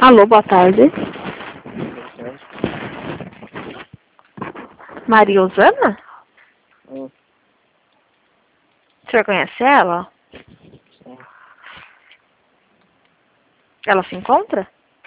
Alô, boa tarde. Maria Osana? Sim. O senhor conhece ela? Sim. Ela se encontra?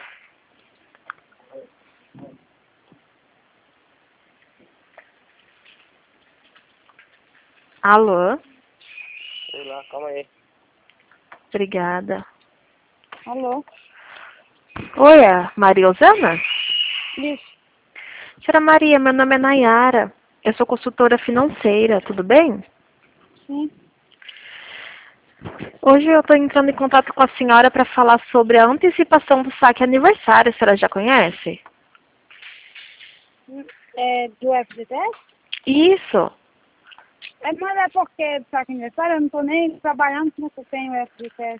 Alô? Sei lá, calma aí. Obrigada. Alô? Oi, é Maria Osana? Isso. Senhora Maria, meu nome é Nayara. Eu sou consultora financeira, tudo bem? Sim. Hoje eu estou entrando em contato com a senhora para falar sobre a antecipação do saque aniversário. A senhora já conhece? É do FGTS? Isso. Mas é porque do saque aniversário eu não tô nem trabalhando como eu tenho o FGTS.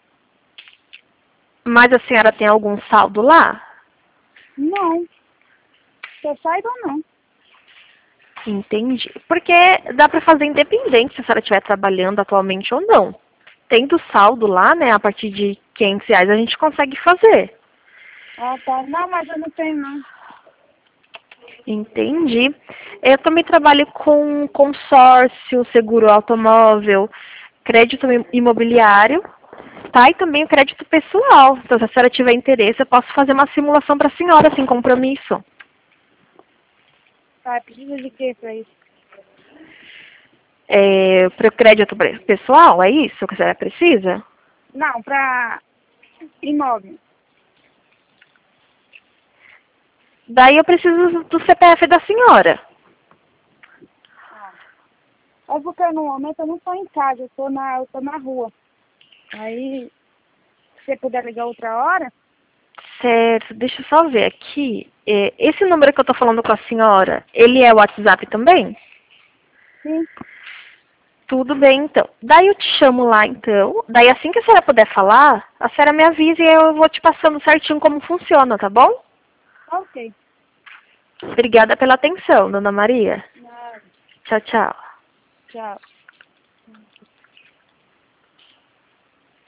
Mas a senhora tem algum saldo lá? Não. Que eu saiba, não. Entendi. Porque dá para fazer independente se a senhora estiver trabalhando atualmente ou não. Tendo saldo lá, né, a partir de R$ 500 a gente consegue fazer. Ah, tá. Não, mas eu não tenho, não. Entendi. Eu também trabalho com consórcio, seguro automóvel, crédito imobiliário, tá? E também o crédito pessoal. Então, se a senhora tiver interesse, eu posso fazer uma simulação para a senhora, sem compromisso. Tá, precisa de quê pra isso? Para o crédito pessoal, é isso que a senhora precisa? Não, pra imóvel. Daí eu preciso do CPF da senhora. É porque no momento eu não tô em casa, eu tô na rua. Aí, se você puder ligar outra hora, Certo, deixa eu só ver aqui. Esse número que eu tô falando com a senhora, ele é o WhatsApp também? sim. Tudo bem, então. Daí eu te chamo lá, então. Daí assim que a senhora puder falar, a senhora me avisa e eu vou te passando certinho como funciona, tá bom? Ok. Obrigada pela atenção, dona Maria. Nada. Tchau, tchau. Tchau.